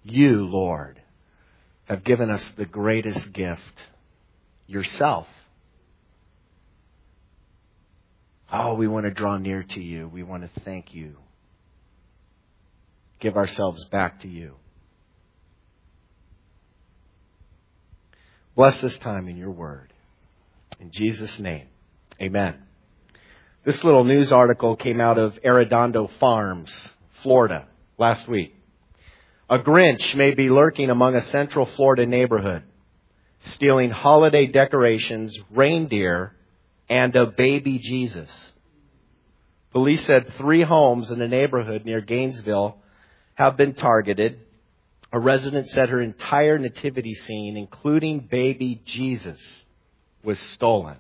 You, Lord, have given us the greatest gift, yourself. Oh, we want to draw near to you. We want to thank you. Give ourselves back to you. Bless this time in your word. In Jesus' name, amen. This little news article came out of Arredondo Farms, Florida, last week. A Grinch may be lurking among a Central Florida neighborhood, stealing holiday decorations, reindeer, and a baby Jesus. Police said 3 homes in the neighborhood near Gainesville have been targeted. A resident said her entire nativity scene, including baby Jesus, was stolen.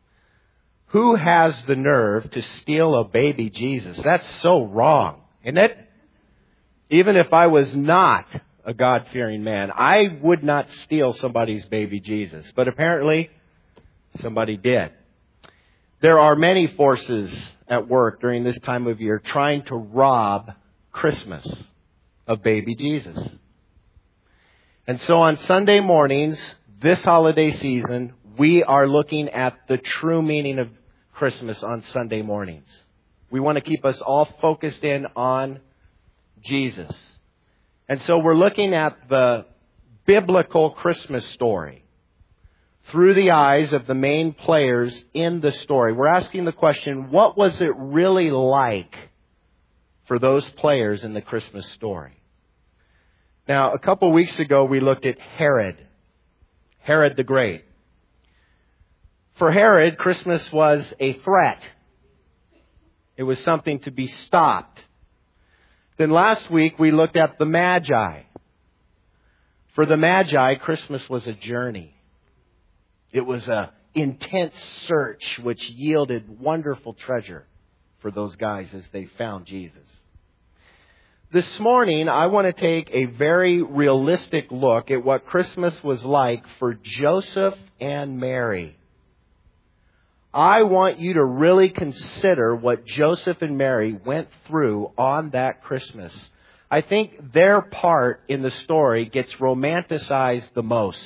Who has the nerve to steal a baby Jesus? That's so wrong, isn't it? Even if I was not a God-fearing man, I would not steal somebody's baby Jesus. But apparently, somebody did. There are many forces at work during this time of year trying to rob Christmas of baby Jesus. And so on Sunday mornings, this holiday season, we are looking at the true meaning of Christmas on Sunday mornings. We want to keep us all focused in on Jesus. And so we're looking at the biblical Christmas story through the eyes of the main players in the story. We're asking the question, what was it really like for those players in the Christmas story? Now, a couple weeks ago, we looked at Herod the Great. For Herod, Christmas was a threat. It was something to be stopped. Then last week, we looked at the Magi. For the Magi, Christmas was a journey. It was an intense search which yielded wonderful treasure for those guys as they found Jesus. This morning, I want to take a very realistic look at what Christmas was like for Joseph and Mary. I want you to really consider what Joseph and Mary went through on that Christmas. I think their part in the story gets romanticized the most.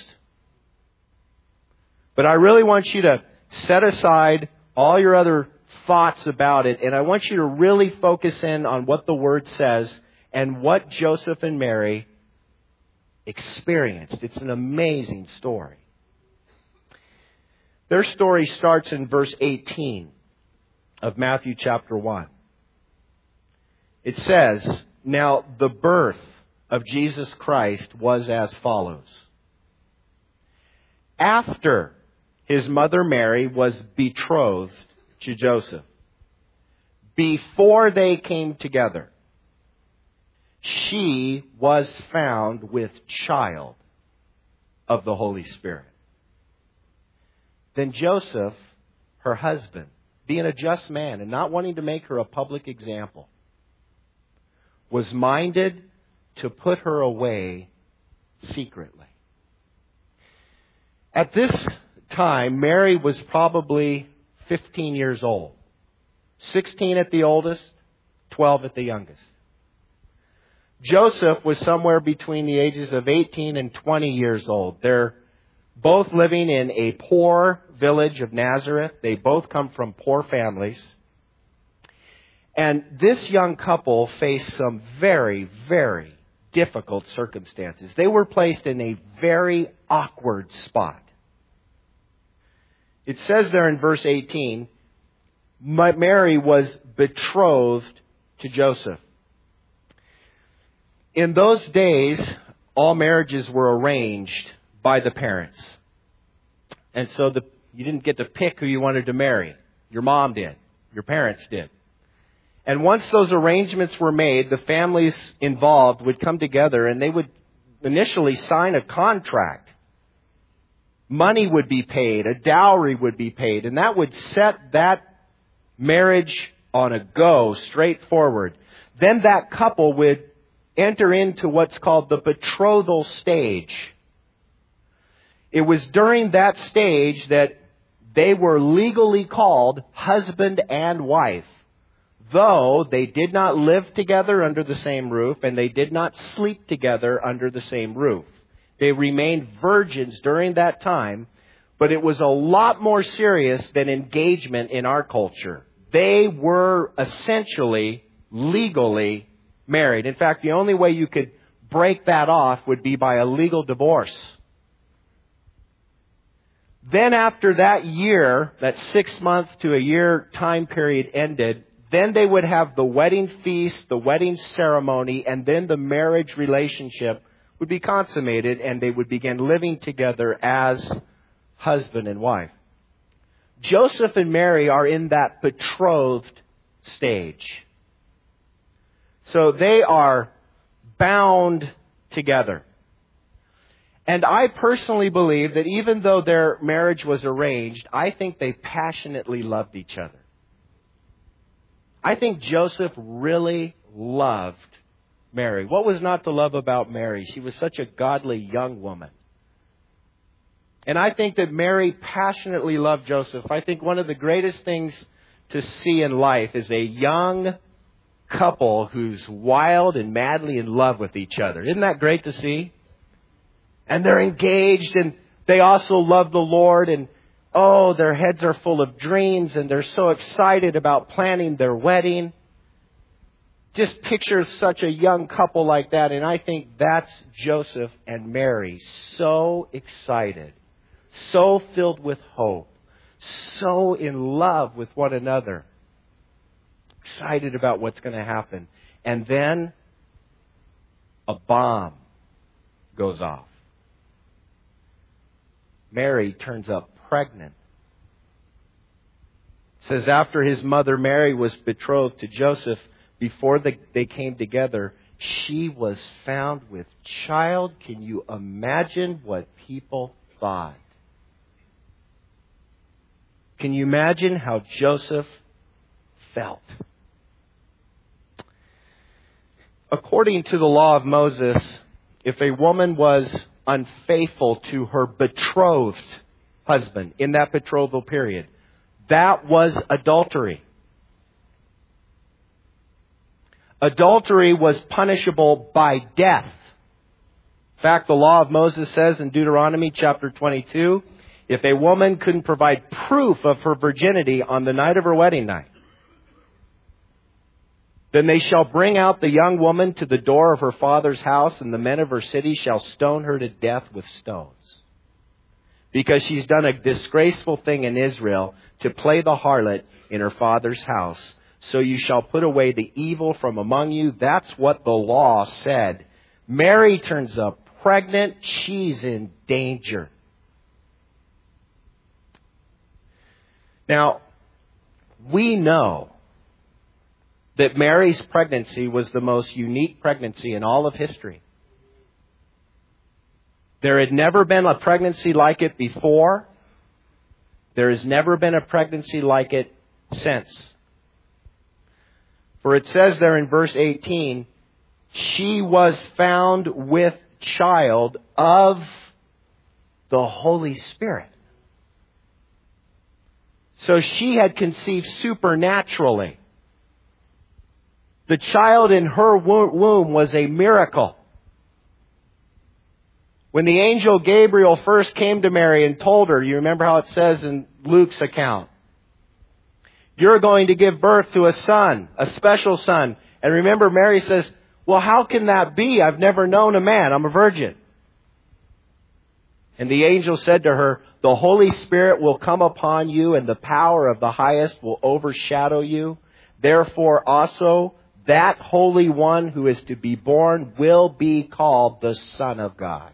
But I really want you to set aside all your other thoughts about it, and I want you to really focus in on what the Word says and what Joseph and Mary experienced. It's an amazing story. Their story starts in verse 18 of Matthew chapter 1. It says, "Now the birth of Jesus Christ was as follows. After his mother Mary was betrothed to Joseph, before they came together, she was found with child of the Holy Spirit. Then Joseph, her husband, being a just man and not wanting to make her a public example, was minded to put her away secretly." At this time, Mary was probably 15 years old. 16 at the oldest, 12 at the youngest. Joseph was somewhere between the ages of 18 and 20 years old. They're both living in a poor village of Nazareth. They both come from poor families. And this young couple faced some very, very difficult circumstances. They were placed in a very awkward spot. It says there in verse 18, Mary was betrothed to Joseph. In those days, all marriages were arranged by the parents. And so you didn't get to pick who you wanted to marry. Your mom did. Your parents did. And once those arrangements were made, the families involved would come together and they would initially sign a contract. Money would be paid, a dowry would be paid, and that would set that marriage on a go, straightforward. Then that couple would enter into what's called the betrothal stage. It was during that stage that they were legally called husband and wife. though they did not live together under the same roof and they did not sleep together under the same roof. They remained virgins during that time, but it was a lot more serious than engagement in our culture. They were essentially legally married. In fact, the only way you could break that off would be by a legal divorce. Then after that year, that 6-month to a year time period ended, then they would have the wedding feast, the wedding ceremony, and then the marriage relationship would be consummated and they would begin living together as husband and wife. Joseph and Mary are in that betrothed stage. So they are bound together. And I personally believe that even though their marriage was arranged, I think they passionately loved each other. I think Joseph really loved Mary. What was not to love about Mary? She was such a godly young woman. And I think that Mary passionately loved Joseph. I think one of the greatest things to see in life is a young couple who's wild and madly in love with each other. Isn't that great to see? And they're engaged and they also love the Lord and their heads are full of dreams and they're so excited about planning their wedding. Just picture such a young couple like that, and I think that's Joseph and Mary, so excited, so filled with hope, so in love with one another, excited about what's going to happen. And then a bomb goes off. Mary turns up pregnant. It says after his mother Mary was betrothed to Joseph, before they came together, she was found with child. Can you imagine what people thought? Can you imagine how Joseph felt? According to the law of Moses, if a woman was unfaithful to her betrothed husband in that betrothal period, that was adultery. Adultery was punishable by death. In fact, the law of Moses says in Deuteronomy chapter 22, if a woman couldn't provide proof of her virginity on the night of her wedding night, then they shall bring out the young woman to the door of her father's house, and the men of her city shall stone her to death with stones. Because she's done a disgraceful thing in Israel to play the harlot in her father's house. So you shall put away the evil from among you. That's what the law said. Mary turns up pregnant. She's in danger. Now, we know that Mary's pregnancy was the most unique pregnancy in all of history. There had never been a pregnancy like it before. There has never been a pregnancy like it since. For it says there in verse 18, she was found with child of the Holy Spirit. So she had conceived supernaturally. The child in her womb was a miracle. When the angel Gabriel first came to Mary and told her, you remember how it says in Luke's account, you're going to give birth to a son, a special son. And remember, Mary says, well, how can that be? I've never known a man. I'm a virgin. And the angel said to her, the Holy Spirit will come upon you and the power of the highest will overshadow you. Therefore also that Holy One who is to be born will be called the Son of God.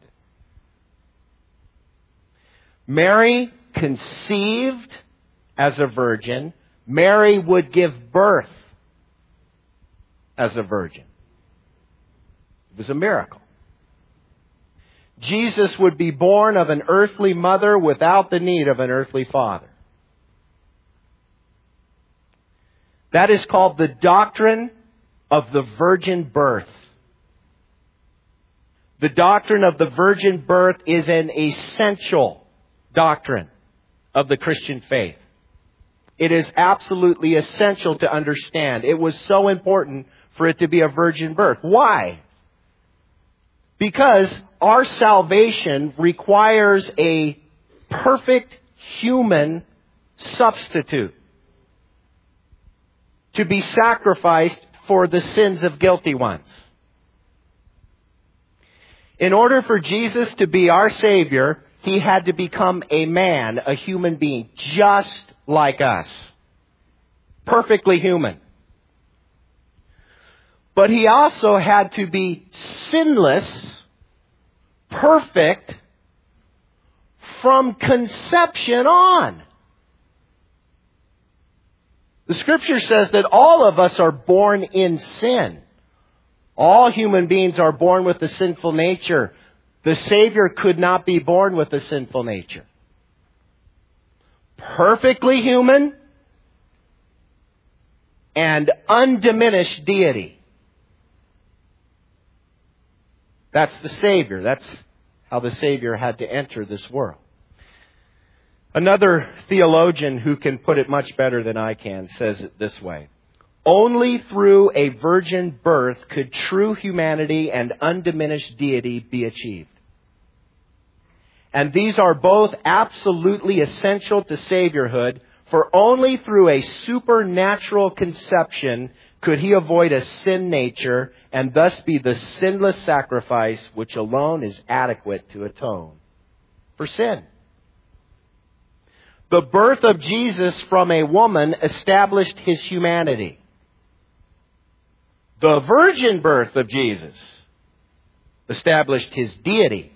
Mary conceived as a virgin. Mary would give birth as a virgin. It was a miracle. Jesus would be born of an earthly mother without the need of an earthly father. That is called the doctrine of the virgin birth. The doctrine of the virgin birth is an essential doctrine of the Christian faith. It is absolutely essential to understand. It was so important for it to be a virgin birth. Why? Because our salvation requires a perfect human substitute to be sacrificed for the sins of guilty ones. In order for Jesus to be our Savior, He had to become a man, a human being, just like us. Perfectly human. But He also had to be sinless, perfect, from conception on. The Scripture says that all of us are born in sin. All human beings are born with a sinful nature. The Savior could not be born with a sinful nature. Perfectly human and undiminished deity. That's the Savior. That's how the Savior had to enter this world. Another theologian who can put it much better than I can says it this way. Only through a virgin birth could true humanity and undiminished deity be achieved. And these are both absolutely essential to Saviorhood, for only through a supernatural conception could He avoid a sin nature and thus be the sinless sacrifice which alone is adequate to atone for sin. The birth of Jesus from a woman established His humanity. The virgin birth of Jesus established His deity.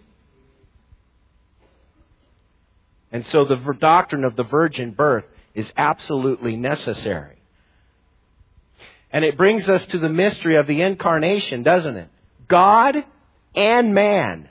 And so the doctrine of the virgin birth is absolutely necessary. And it brings us to the mystery of the incarnation, doesn't it? God and man.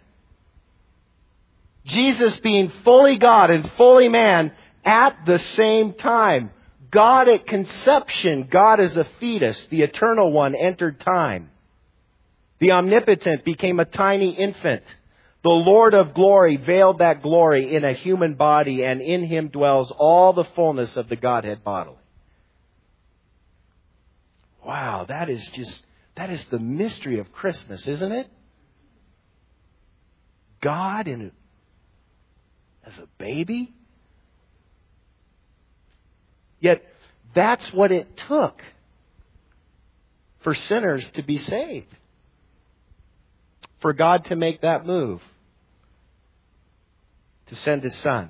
Jesus being fully God and fully man at the same time. God at conception, God as a fetus, the eternal one entered time. The omnipotent became a tiny infant. The Lord of glory veiled that glory in a human body, and in Him dwells all the fullness of the Godhead bodily. Wow, that is the mystery of Christmas, isn't it? God as a baby? Yet, that's what it took for sinners to be saved. For God to make that move. To send His Son.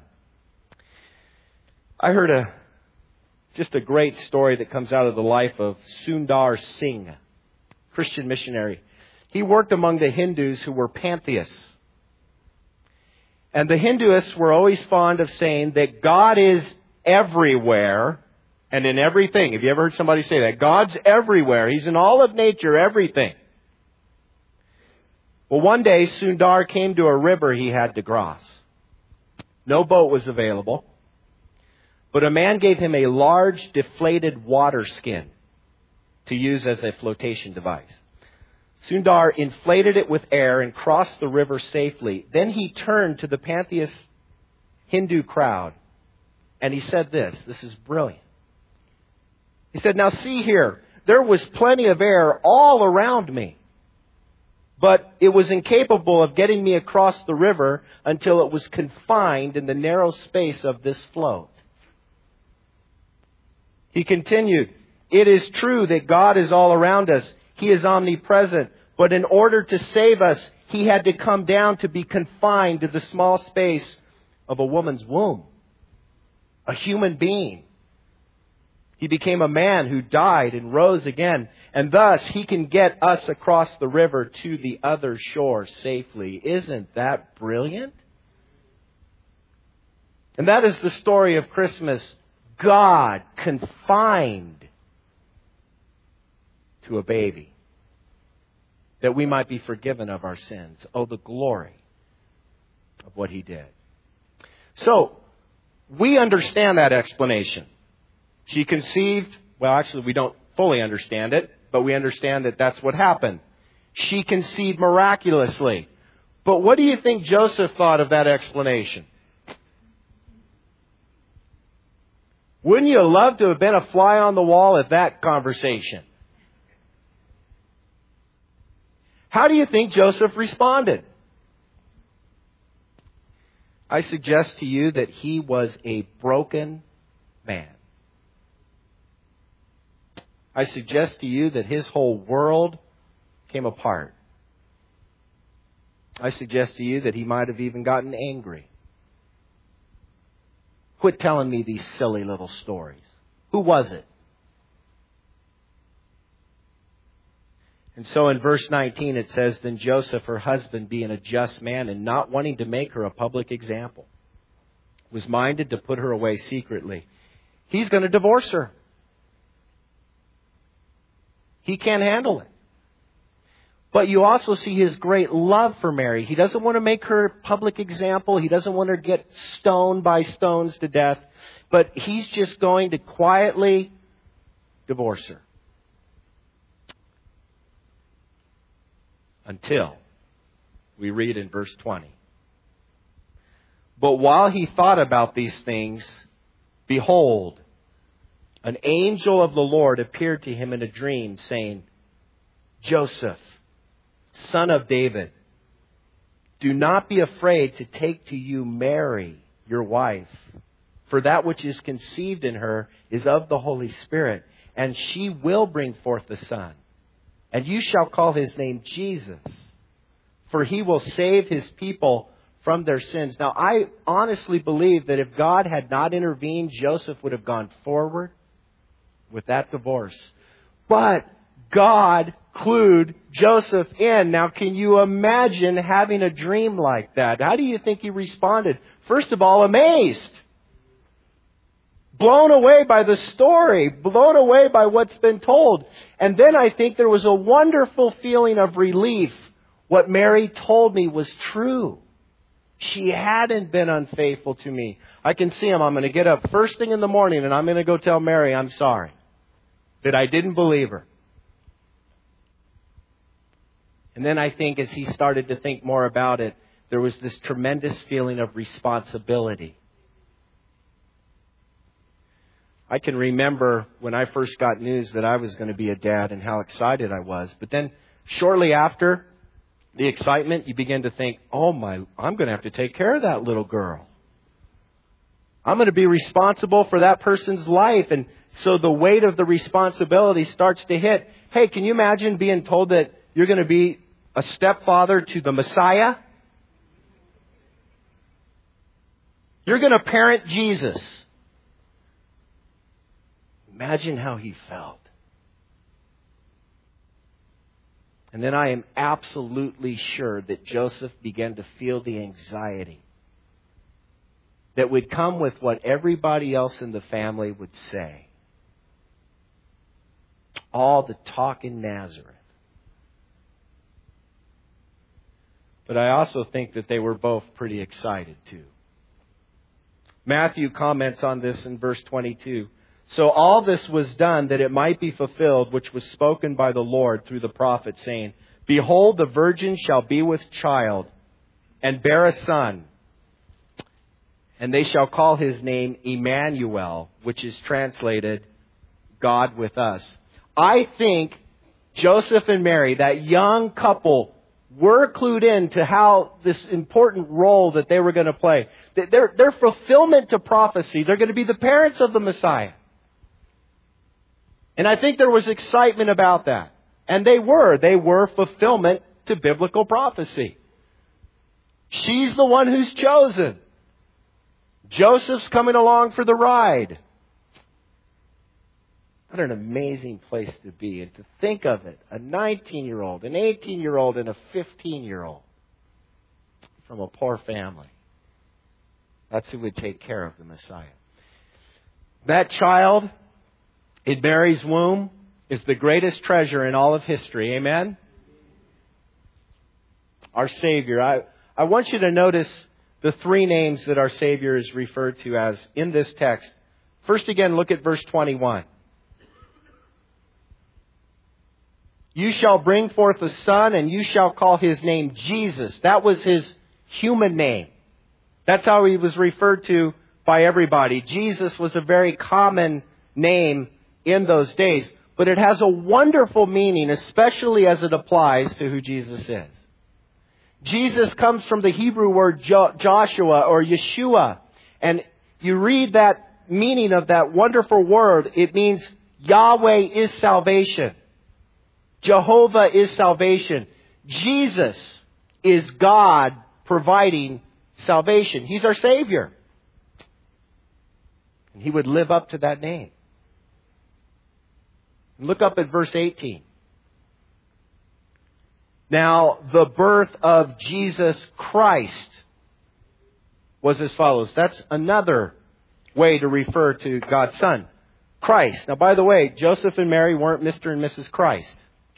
I heard just a great story that comes out of the life of Sundar Singh, Christian missionary. He worked among the Hindus who were pantheists. And the Hinduists were always fond of saying that God is everywhere and in everything. Have you ever heard somebody say that? God's everywhere. He's in all of nature, everything. Well, one day Sundar came to a river he had to cross. No boat was available, but a man gave him a large deflated water skin to use as a flotation device. Sundar inflated it with air and crossed the river safely. Then he turned to the pantheist Hindu crowd and he said this is brilliant. He said, now see here, there was plenty of air all around me, but it was incapable of getting me across the river until it was confined in the narrow space of this float. He continued, it is true that God is all around us. He is omnipresent. But in order to save us, He had to come down to be confined to the small space of a woman's womb. A human being. He became a man who died and rose again. And thus, He can get us across the river to the other shore safely. Isn't that brilliant? And that is the story of Christmas. God confined to a baby, that we might be forgiven of our sins. Oh, the glory of what He did. So, we understand that explanation. She conceived, well, actually, we don't fully understand it, but we understand that that's what happened. She conceived miraculously. But what do you think Joseph thought of that explanation? Wouldn't you love to have been a fly on the wall at that conversation? How do you think Joseph responded? I suggest to you that he was a broken man. I suggest to you that his whole world came apart. I suggest to you that he might have even gotten angry. Quit telling me these silly little stories. Who was it? And so in verse 19 it says, Then Joseph, her husband, being a just man and not wanting to make her a public example, was minded to put her away secretly. He's going to divorce her. He can't handle it. But you also see his great love for Mary. He doesn't want to make her a public example. He doesn't want her to get stoned by stones to death. But he's just going to quietly divorce her. Until we read in verse 20. But while he thought about these things, behold, an angel of the Lord appeared to him in a dream, saying, Joseph, son of David, do not be afraid to take to you Mary, your wife, for that which is conceived in her is of the Holy Spirit, and she will bring forth a son. And you shall call his name Jesus, for he will save his people from their sins. Now, I honestly believe that if God had not intervened, Joseph would have gone forward with that divorce. But God clued Joseph in. Now, can you imagine having a dream like that? How do you think he responded? First of all, amazed. Blown away by the story. Blown away by what's been told. And then I think there was a wonderful feeling of relief. What Mary told me was true. She hadn't been unfaithful to me. I can see him. I'm going to get up first thing in the morning and I'm going to go tell Mary I'm sorry that I didn't believe her. And then I think as he started to think more about it, there was this tremendous feeling of responsibility. I can remember when I first got news that I was going to be a dad and how excited I was. But then shortly after the excitement, you begin to think, I'm going to have to take care of that little girl. I'm going to be responsible for that person's life. And so the weight of the responsibility starts to hit. Hey, can you imagine being told that you're going to be a stepfather to the Messiah? You're going to parent Jesus. Imagine how he felt. And then I am absolutely sure that Joseph began to feel the anxiety that would come with what everybody else in the family would say. All the talk in Nazareth. But I also think that they were both pretty excited too. Matthew comments on this in verse 22. So all this was done that it might be fulfilled, which was spoken by the Lord through the prophet, saying, Behold, the virgin shall be with child and bear a son, and they shall call his name Emmanuel, which is translated God with us. I think Joseph and Mary, that young couple, were clued in to how this important role that they were going to play. Their fulfillment to prophecy. They're going to be the parents of the Messiah. And I think there was excitement about that. And they were fulfillment to biblical prophecy. She's the one who's chosen. Joseph's coming along for the ride. What an amazing place to be. And to think of it, a 19-year-old, an 18-year-old, and a 15-year-old from a poor family. That's who would take care of the Messiah. That child in Mary's womb is the greatest treasure in all of history. Amen? Our Savior. I want you to notice the three names that our Savior is referred to as in this text. First again, look at verse 21. You shall bring forth a son, and you shall call his name Jesus. That was his human name. That's how he was referred to by everybody. Jesus was a very common name in those days, but it has a wonderful meaning, especially as it applies to who Jesus is. Jesus comes from the Hebrew word Joshua or Yeshua, and you read that meaning of that wonderful word, it means Yahweh is salvation. Jehovah is salvation. Jesus is God providing salvation. He's our Savior. And He would live up to that name. Look up at verse 18. Now, the birth of Jesus Christ was as follows. That's another way to refer to God's Son. Christ. Now, by the way, Joseph and Mary weren't Mr. and Mrs. Christ.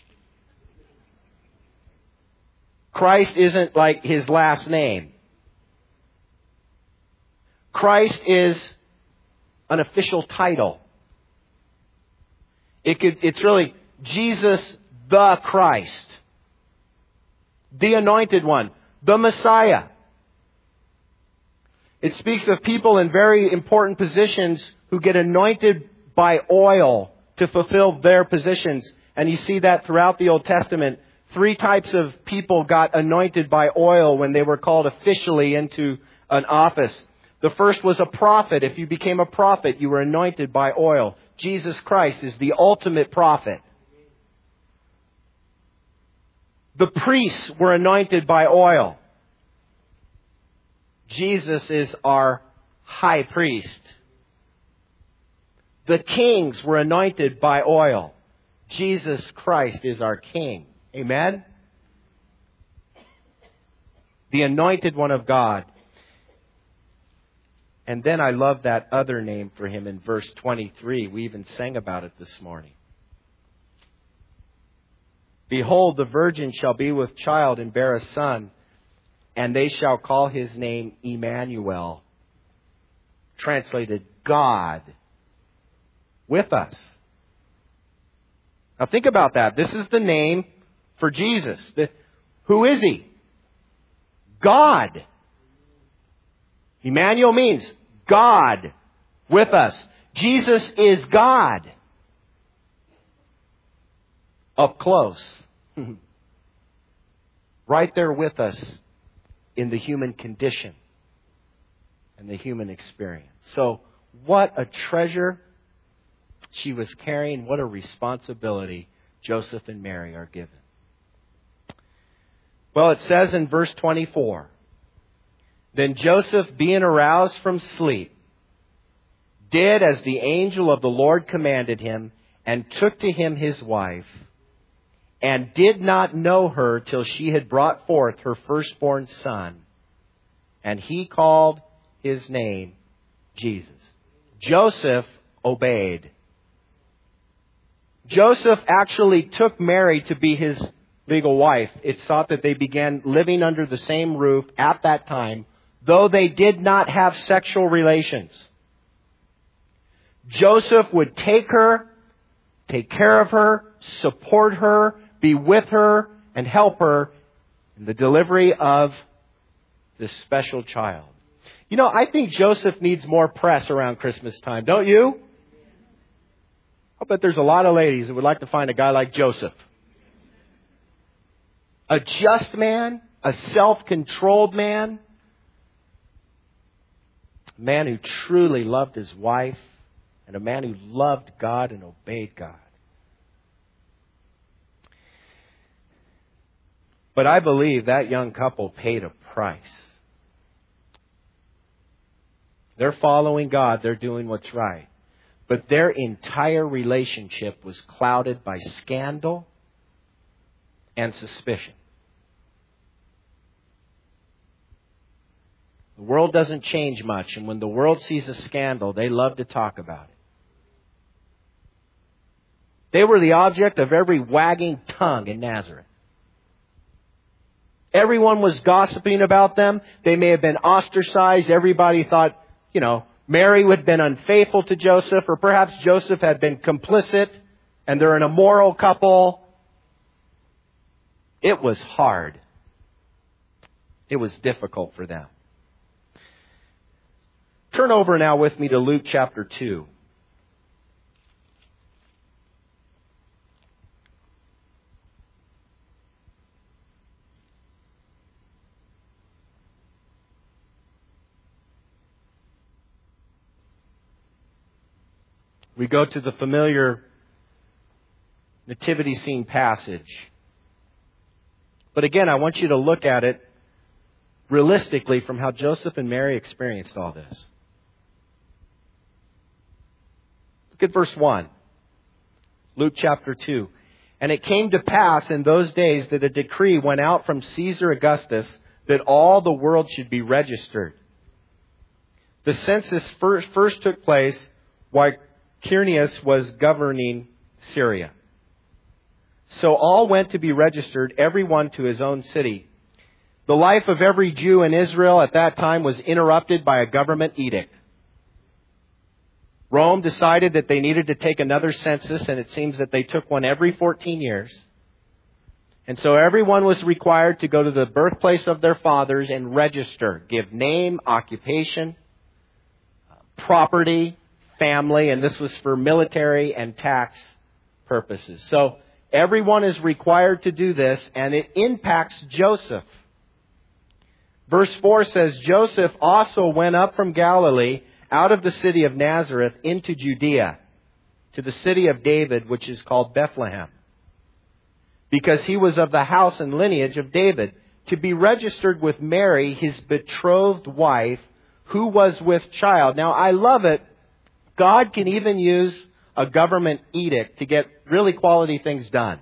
Christ isn't like His last name. Christ is an official title. It's really Jesus the Christ. The Anointed One. The Messiah. It speaks of people in very important positions who get anointed by oil to fulfill their positions. And you see that throughout the Old Testament. 3 types of people got anointed by oil when they were called officially into an office. The first was a prophet. If you became a prophet, you were anointed by oil. Jesus Christ is the ultimate prophet. The priests were anointed by oil. Jesus is our high priest. The kings were anointed by oil. Jesus Christ is our King. Amen? The Anointed One of God. And then I love that other name for Him in verse 23. We even sang about it this morning. Behold, the virgin shall be with child and bear a son, and they shall call His name Emmanuel. Translated, God with us. Now think about that. This is the name for Jesus. Who is He? God. Emmanuel means God with us. Jesus is God. Up close. Right there with us in the human condition and the human experience. So what a treasure she was carrying. What a responsibility Joseph and Mary are given. Well, it says in verse 24, Then Joseph, being aroused from sleep, did as the angel of the Lord commanded him, and took to him his wife, and did not know her till she had brought forth her firstborn son. And he called his name Jesus. Joseph obeyed. Joseph actually took Mary to be his legal wife. It's thought that they began living under the same roof at that time, though they did not have sexual relations. Joseph would take her, take care of her, support her, be with her, and help her in the delivery of this special child. You know, I think Joseph needs more press around Christmas time, don't you? I bet there's a lot of ladies that would like to find a guy like Joseph. A just man, a self-controlled man, a man who truly loved his wife, and a man who loved God and obeyed God. But I believe that young couple paid a price. They're following God. They're doing what's right. But their entire relationship was clouded by scandal and suspicion. The world doesn't change much, and when the world sees a scandal, they love to talk about it. They were the object of every wagging tongue in Nazareth. Everyone was gossiping about them. They may have been ostracized. Everybody thought, Mary had been unfaithful to Joseph, or perhaps Joseph had been complicit, and they're an immoral couple. It was hard. It was difficult for them. Turn over now with me to Luke chapter 2. We go to the familiar nativity scene passage. But again, I want you to look at it realistically from how Joseph and Mary experienced all this. Look at verse 1. Luke chapter 2. And it came to pass in those days that a decree went out from Caesar Augustus that all the world should be registered. The census first took place while Quirinius was governing Syria. So all went to be registered, every one to his own city. The life of every Jew in Israel at that time was interrupted by a government edict. Rome decided that they needed to take another census, and it seems that they took one every 14 years. And so everyone was required to go to the birthplace of their fathers and register, give name, occupation, property, family, and this was for military and tax purposes. So everyone is required to do this, and it impacts Joseph. Verse 4 says, Joseph also went up from Galilee out of the city of Nazareth into Judea, to the city of David, which is called Bethlehem, because he was of the house and lineage of David, to be registered with Mary, his betrothed wife, who was with child. Now, I love it. God can even use a government edict to get really quality things done.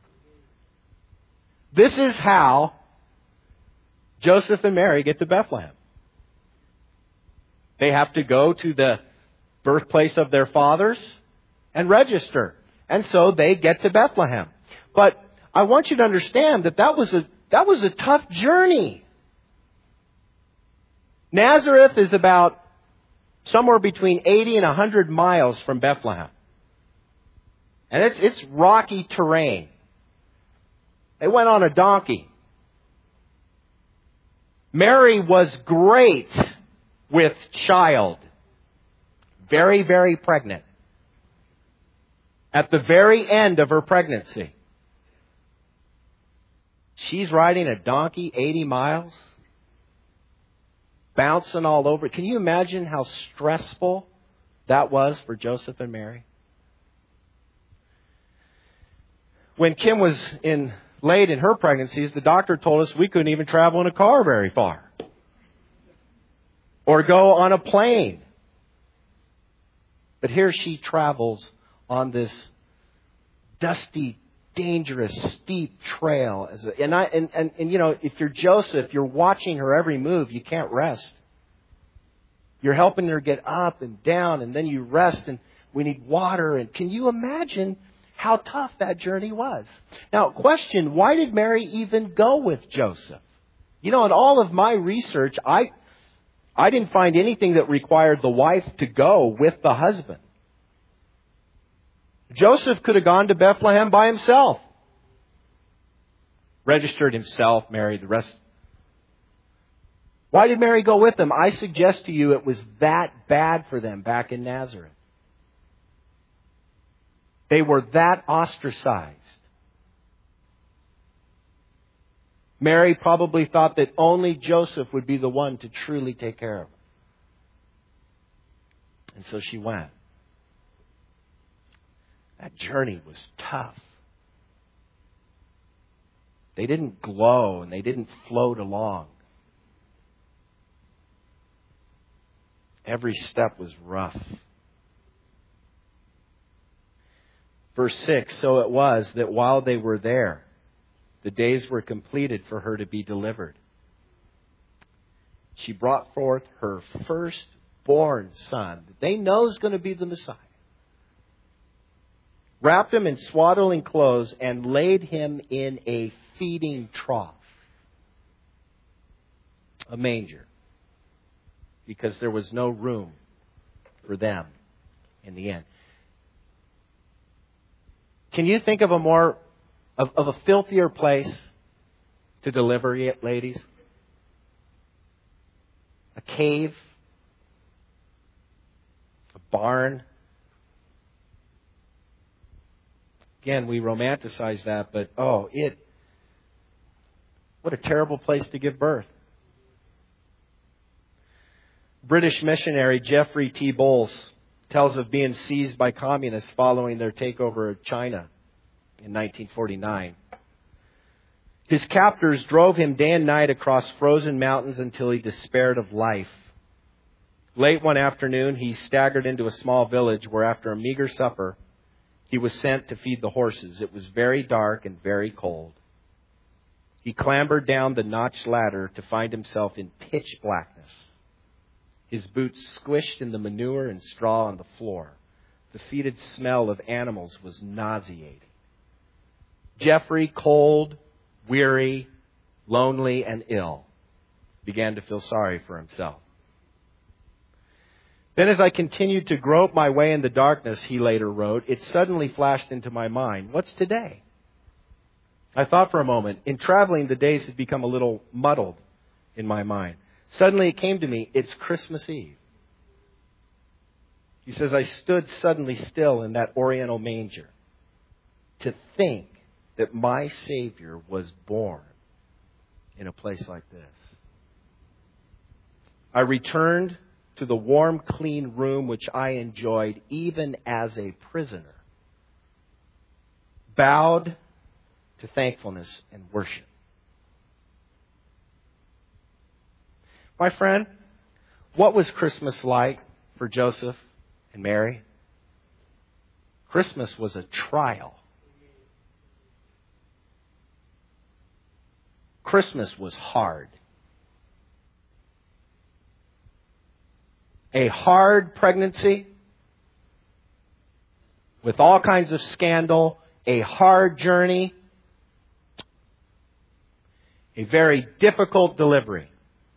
This is how Joseph and Mary get to Bethlehem. They have to go to the birthplace of their fathers and register. And so they get to Bethlehem. But I want you to understand that was a tough journey. Nazareth is about somewhere between 80 and 100 miles from Bethlehem. And it's rocky terrain. They went on a donkey. Mary was great with child. Very, very pregnant. At the very end of her pregnancy. She's riding a donkey 80 miles. Bouncing all over. Can you imagine how stressful that was for Joseph and Mary? When Kim was late in her pregnancies, the doctor told us we couldn't even travel in a car very far. Or go on a plane. But here she travels on this dusty, dangerous, steep trail. And you know, if you're Joseph, you're watching her every move. You can't rest. You're helping her get up and down, and then you rest, and we need water. And can you imagine how tough that journey was? Now, question, why did Mary even go with Joseph? You know, in all of my research, I didn't find anything that required the wife to go with the husband. Joseph could have gone to Bethlehem by himself. Registered himself, married the rest. Why did Mary go with them? I suggest to you it was that bad for them back in Nazareth. They were that ostracized. Mary probably thought that only Joseph would be the one to truly take care of her. And so she went. That journey was tough. They didn't glow and they didn't float along. Every step was rough. Verse 6, so it was that while they were there, the days were completed for her to be delivered. She brought forth her firstborn son, that they know is going to be the Messiah. Wrapped him in swaddling clothes and laid him in a feeding trough. A manger. Because there was no room for them in the end. Can you think of a filthier place to deliver it, ladies? A cave? barn. Again, we romanticize that, but what a terrible place to give birth. British missionary Geoffrey T. Bowles tells of being seized by communists following their takeover of China in 1949. His captors drove him day and night across frozen mountains until he despaired of life. Late one afternoon, he staggered into a small village where, after a meager supper, he was sent to feed the horses. It was very dark and very cold. He clambered down the notched ladder to find himself in pitch blackness. His boots squished in the manure and straw on the floor. The fetid smell of animals was nauseating. Geoffrey, cold, weary, lonely, and ill, began to feel sorry for himself. Then as I continued to grope my way in the darkness, he later wrote, it suddenly flashed into my mind, what's today? I thought for a moment. In traveling, the days had become a little muddled in my mind. Suddenly it came to me, it's Christmas Eve. He says, I stood suddenly still in that oriental manger to think that my Savior was born in a place like this. I returned to the warm, clean room which I enjoyed even as a prisoner, bowed to thankfulness and worship. My friend, what was Christmas like for Joseph and Mary? Christmas was a trial. Christmas was hard. A hard pregnancy with all kinds of scandal, a hard journey, a very difficult delivery.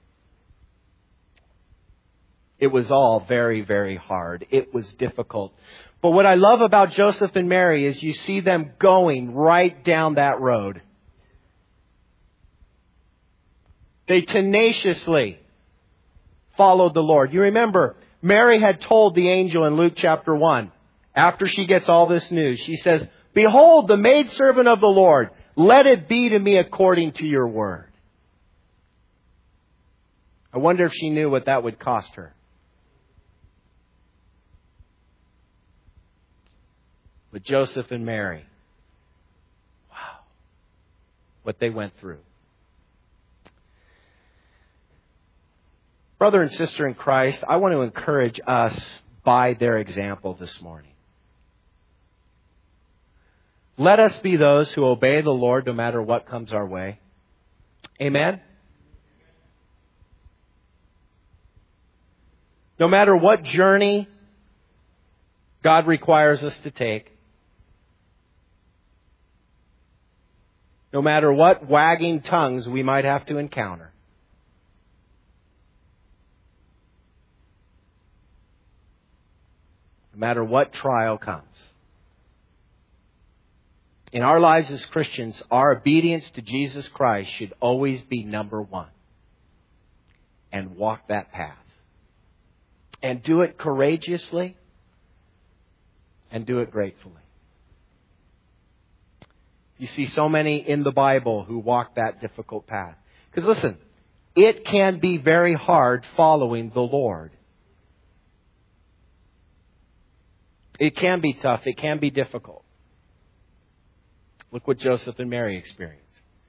It was all very, very hard. It was difficult. But what I love about Joseph and Mary is you see them going right down that road. They tenaciously followed the Lord. You remember, Mary had told the angel in Luke chapter 1, after she gets all this news, she says, behold, the maidservant of the Lord, let it be to me according to your word. I wonder if she knew what that would cost her. But Joseph and Mary, wow, what they went through. Brother and sister in Christ, I want to encourage us by their example this morning. Let us be those who obey the Lord no matter what comes our way. Amen? No matter what journey God requires us to take, no matter what wagging tongues we might have to encounter, no matter what trial comes. In our lives as Christians, our obedience to Jesus Christ should always be number one. And walk that path. And do it courageously. And do it gratefully. You see so many in the Bible who walk that difficult path. Because listen, it can be very hard following the Lord. It can be tough. It can be difficult. Look what Joseph and Mary experienced.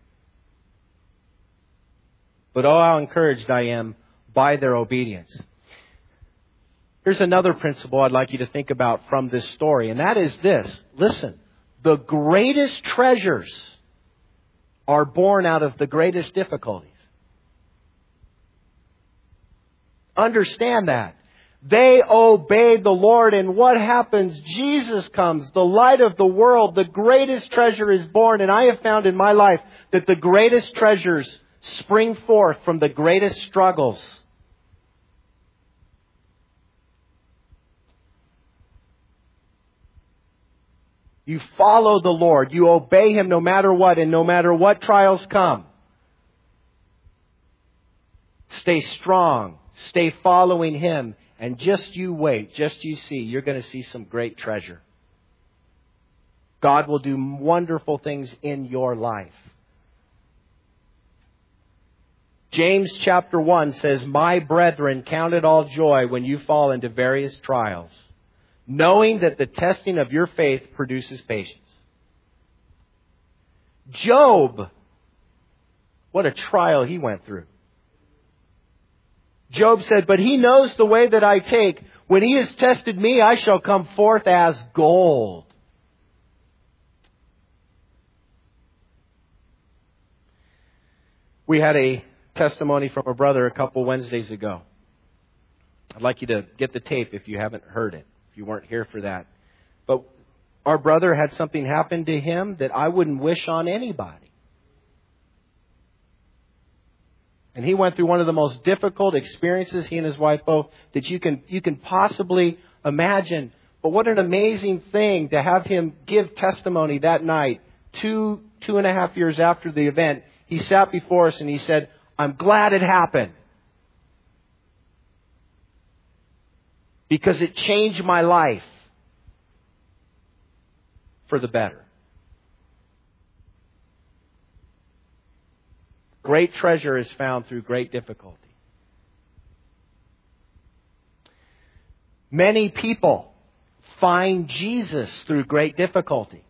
But oh, how encouraged I am by their obedience. Here's another principle I'd like you to think about from this story, and that is this. Listen, the greatest treasures are born out of the greatest difficulties. Understand that. They obeyed the Lord, and what happens? Jesus comes, the light of the world. The greatest treasure is born, and I have found in my life that the greatest treasures spring forth from the greatest struggles. You follow the Lord. You obey Him no matter what, and no matter what trials come. Stay strong. Stay following Him. And just you wait, just you see, you're going to see some great treasure. God will do wonderful things in your life. James chapter 1 says, "My brethren, count it all joy when you fall into various trials, knowing that the testing of your faith produces patience." Job, what a trial he went through. Job said, "But he knows the way that I take. When he has tested me, I shall come forth as gold." We had a testimony from a brother a couple Wednesdays ago. I'd like you to get the tape if you haven't heard it, if you weren't here for that. But our brother had something happen to him that I wouldn't wish on anybody. And he went through one of the most difficult experiences, he and his wife both, that you can possibly imagine. But what an amazing thing to have him give testimony that night, two and a half years after the event. He sat before us and he said, "I'm glad it happened, because it changed my life for the better." Great treasure is found through great difficulty. Many people find Jesus through great difficulty.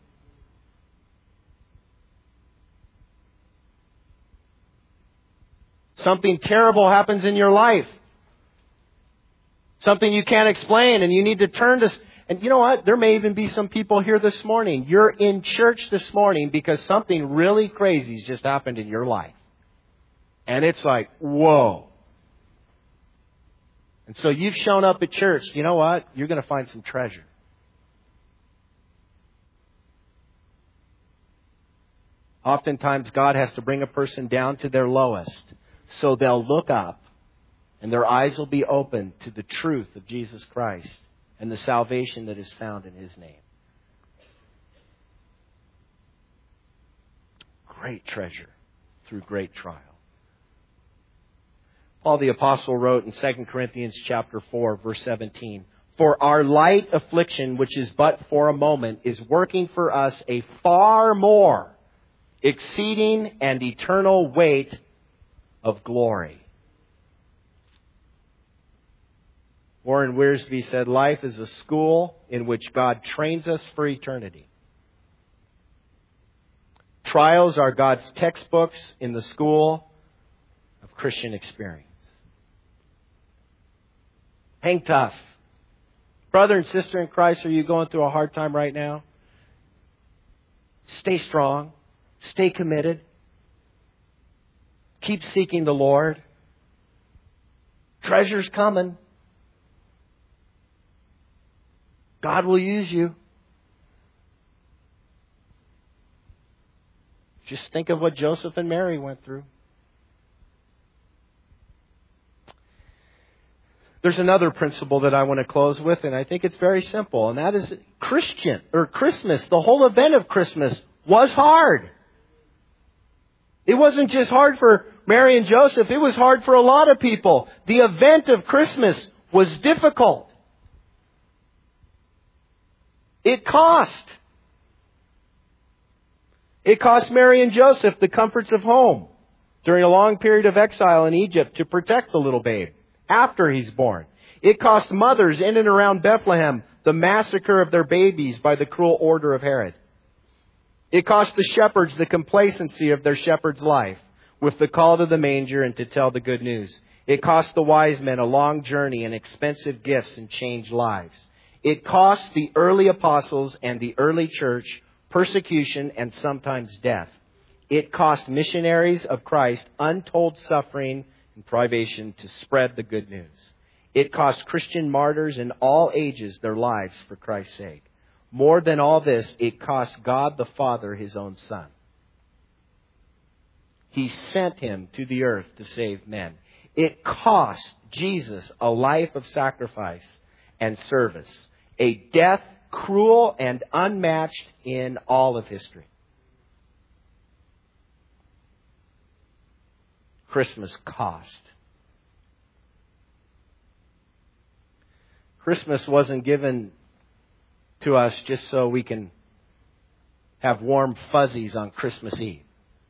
Something terrible happens in your life. Something you can't explain, and you need to turn to... And you know what? There may even be some people here this morning. You're in church this morning because something really crazy's just happened in your life. And it's like, whoa. And so you've shown up at church. You know what? You're going to find some treasure. Oftentimes, God has to bring a person down to their lowest, so they'll look up and their eyes will be open to the truth of Jesus Christ and the salvation that is found in His name. Great treasure through great trial. Paul the Apostle wrote in 2 Corinthians chapter 4, verse 17, "For our light affliction, which is but for a moment, is working for us a far more exceeding and eternal weight of glory." Warren Wiersbe said, "Life is a school in which God trains us for eternity. Trials are God's textbooks in the school of Christian experience." Hang tough. Brother and sister in Christ, are you going through a hard time right now? Stay strong. Stay committed. Keep seeking the Lord. Treasure's coming. God will use you. Just think of what Joseph and Mary went through. There's another principle that I want to close with, and I think it's very simple, and that is Christmas, the whole event of Christmas was hard. It wasn't just hard for Mary and Joseph, it was hard for a lot of people. The event of Christmas was difficult. It cost. It cost Mary and Joseph the comforts of home during a long period of exile in Egypt to protect the little babe after he's born. It cost mothers in and around Bethlehem the massacre of their babies by the cruel order of Herod. It cost the shepherds the complacency of their shepherd's life with the call to the manger and to tell the good news. It cost the wise men a long journey and expensive gifts and changed lives. It cost the early apostles and the early church persecution and sometimes death. It cost missionaries of Christ untold suffering and privation to spread the good news. It cost Christian martyrs in all ages their lives for Christ's sake. More than all this, it cost God the Father His own Son. He sent Him to the earth to save men. It cost Jesus a life of sacrifice and service, a death cruel and unmatched in all of history. Christmas cost. Christmas wasn't given to us just so we can have warm fuzzies on Christmas Eve.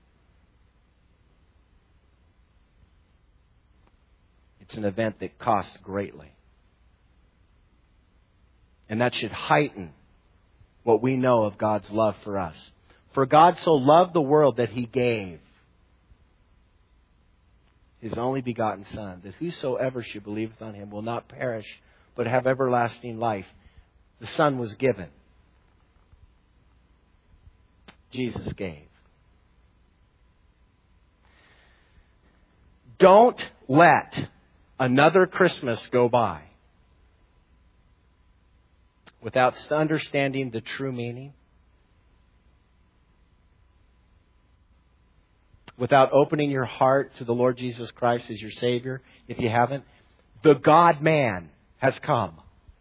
It's an event that costs greatly. And that should heighten what we know of God's love for us. For God so loved the world that He gave His only begotten Son, that whosoever should believe on Him will not perish, but have everlasting life. The Son was given. Jesus gave. Don't let another Christmas go by without understanding the true meaning, without opening your heart to the Lord Jesus Christ as your Savior, if you haven't. The God-man has come.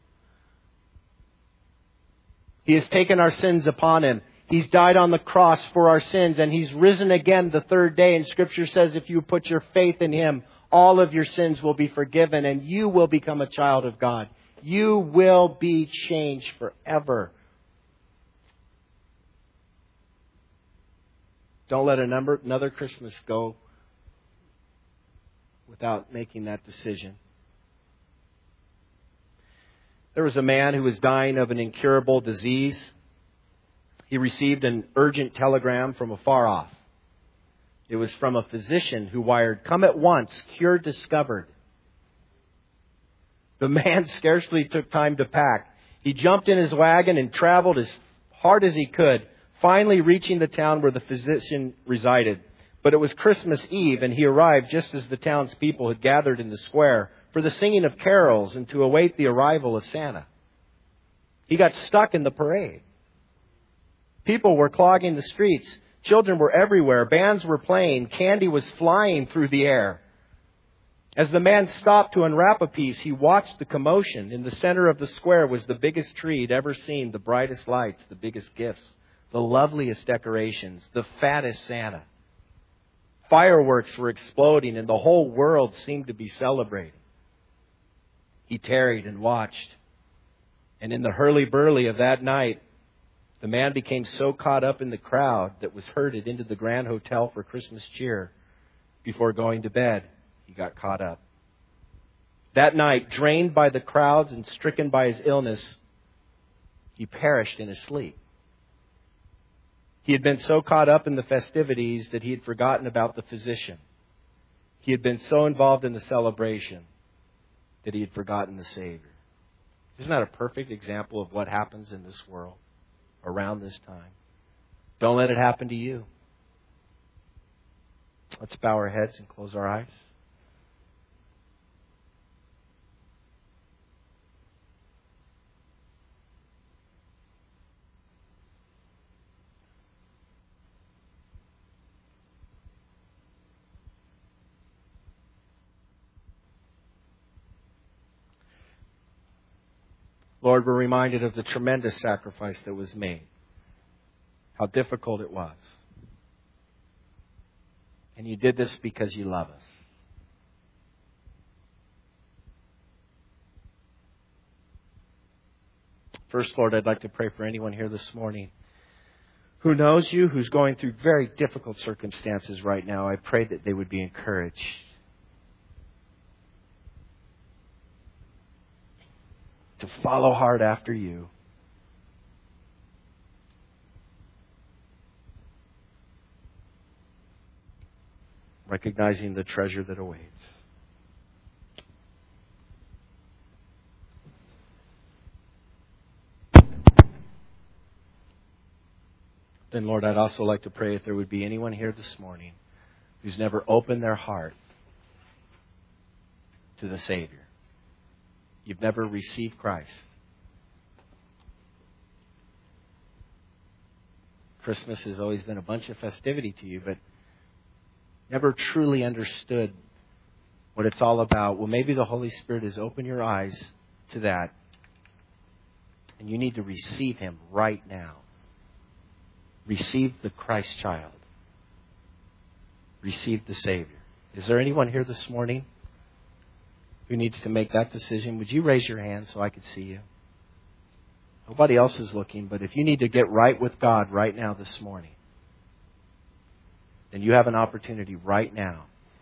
He has taken our sins upon Him. He's died on the cross for our sins, and He's risen again the third day. And Scripture says if you put your faith in Him, all of your sins will be forgiven, and you will become a child of God. You will be changed forever. Don't let another Christmas go without making that decision. There was a man who was dying of an incurable disease. He received an urgent telegram from afar off. It was from a physician who wired, "Come at once, cure discovered." The man scarcely took time to pack. He jumped in his wagon and traveled as hard as he could, finally reaching the town where the physician resided. But it was Christmas Eve, and he arrived just as the townspeople had gathered in the square for the singing of carols and to await the arrival of Santa. He got stuck in the parade. People were clogging the streets. Children were everywhere. Bands were playing. Candy was flying through the air. As the man stopped to unwrap a piece, he watched the commotion. In the center of the square was the biggest tree he'd ever seen, the brightest lights, the biggest gifts, the loveliest decorations, the fattest Santa. Fireworks were exploding, and the whole world seemed to be celebrating. He tarried and watched. And in the hurly-burly of that night, the man became so caught up in the crowd that was herded into the Grand Hotel for Christmas cheer. Before going to bed, he got caught up. That night, drained by the crowds and stricken by his illness, he perished in his sleep. He had been so caught up in the festivities that he had forgotten about the physician. He had been so involved in the celebration that he had forgotten the Savior. Isn't that a perfect example of what happens in this world around this time? Don't let it happen to you. Let's bow our heads and close our eyes. Lord, we're reminded of the tremendous sacrifice that was made, how difficult it was. And you did this because you love us. First, Lord, I'd like to pray for anyone here this morning who knows you, who's going through very difficult circumstances right now. I pray that they would be encouraged. To follow hard after you. Recognizing the treasure that awaits. Then, Lord, I'd also like to pray if there would be anyone here this morning who's never opened their heart to the Savior. You've never received Christ. Christmas has always been a bunch of festivity to you, but never truly understood what it's all about. Well, maybe the Holy Spirit has opened your eyes to that, and you need to receive Him right now. Receive the Christ child. Receive the Savior. Is there anyone here this morning? who needs to make that decision, would you raise your hand so I could see you? Nobody else is looking, but if you need to get right with God right now this morning, then you have an opportunity right now.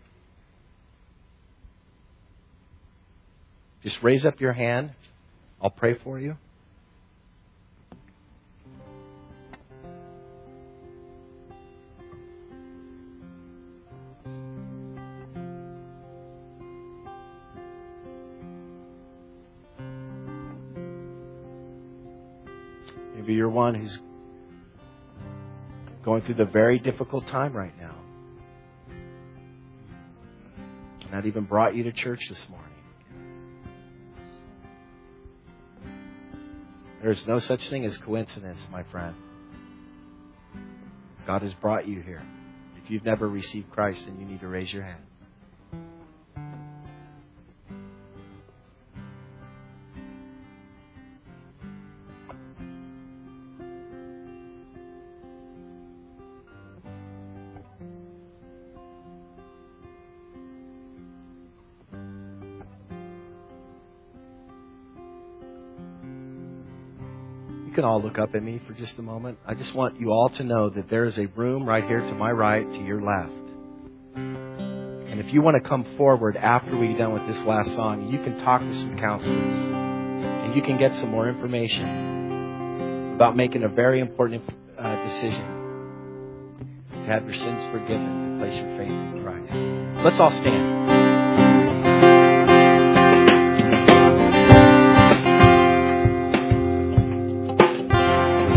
Just raise up your hand. I'll pray for you. Maybe you're one who's going through the very difficult time right now. Not even brought you to church this morning. There's no such thing as coincidence, my friend. God has brought you here. If you've never received Christ, then you need to raise your hand. You can all look up at me for just a moment. I just want you all to know that there is a room right here to my right, to your left. And if you want to come forward after we get done with this last song, you can talk to some counselors. And you can get some more information about making a very important decision to have your sins forgiven and place your faith in Christ. Let's all stand.